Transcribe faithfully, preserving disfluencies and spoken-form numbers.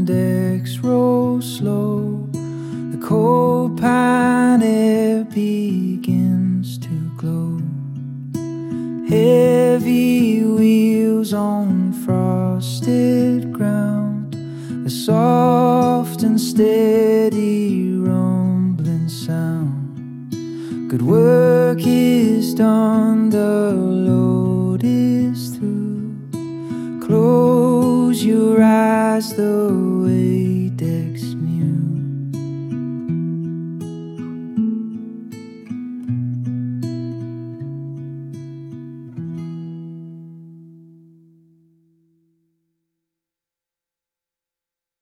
on decks roll slow. The cold pine air begins to glow. Heavy wheels on frosted ground, a soft and steady rumbling sound. Good work is done, the load is through. Close your eyes, the way decks me